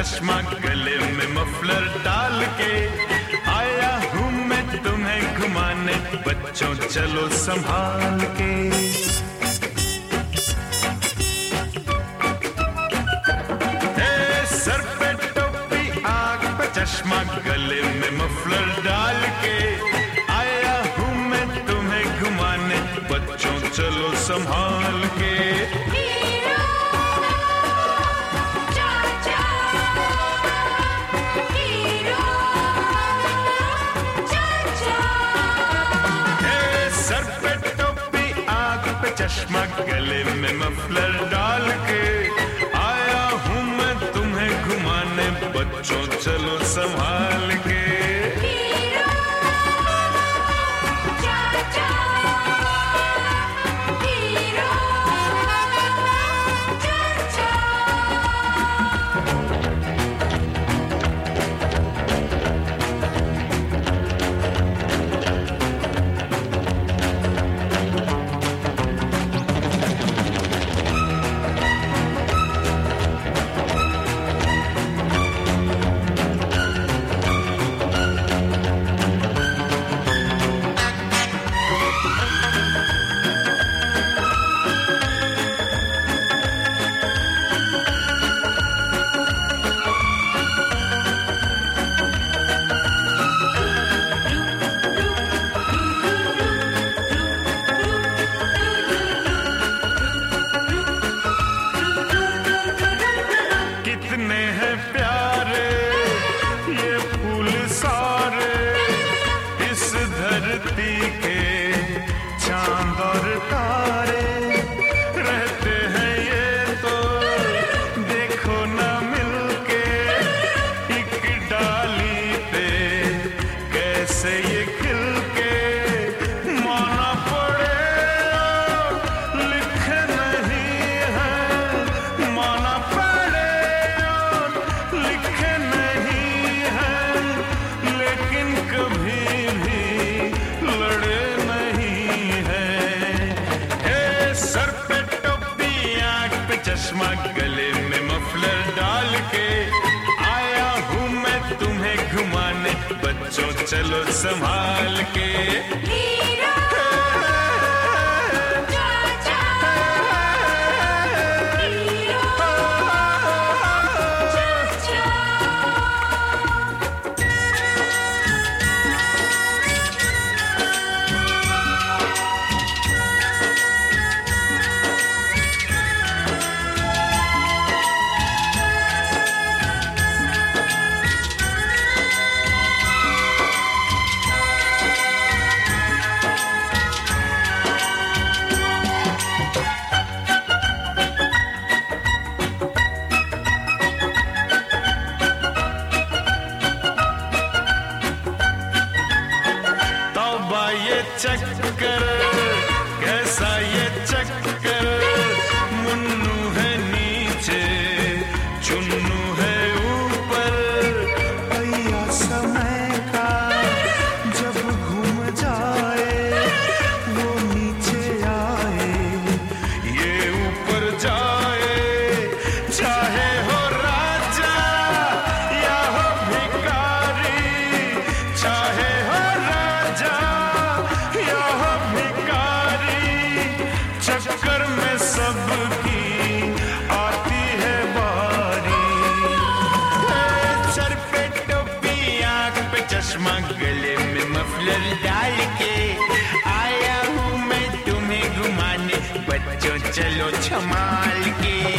चश्मा गले में मफलर डाल के आया हूँ मैं तुम्हें घुमाने, बच्चों चलो संभाल के। सर पे टोपी आँख पे चश्मा गले में मफलर डाल के आया हूँ मैं तुम्हें घुमाने, बच्चों चलो संभाल के। चश्मा गले में मफलर डाल के आया हूँ मैं तुम्हें घुमाने, बच्चों चलो संभाल के। कितने हैं प्यारे ये फूल सारे, इस धरती के चांद और तारे, रहते हैं ये तो देखो ना मिलके एक डाली पे, कैसे ये खिल के माना पड़े लिखे नहीं है, माना चश्मा गले में मफलर डाल के आया हूँ मैं तुम्हें घुमाने, बच्चों चलो संभाल के। ये चक्कर कैसा ये चक्कर, मुन्नू है नीचे चुन्नू है ऊपर, भैया समय का जब घूम जाए वो नीचे आए ये ऊपर जाए, चाहे हो राजा या हो भिखारी, चाहे हो राजा चक्कर में सबकी आती है बारी। सर पे टोपी आँख पे चश्मा गले में मफलर डाल के आया हूँ मैं तुम्हें घुमाने, बच्चों चलो संभाल के।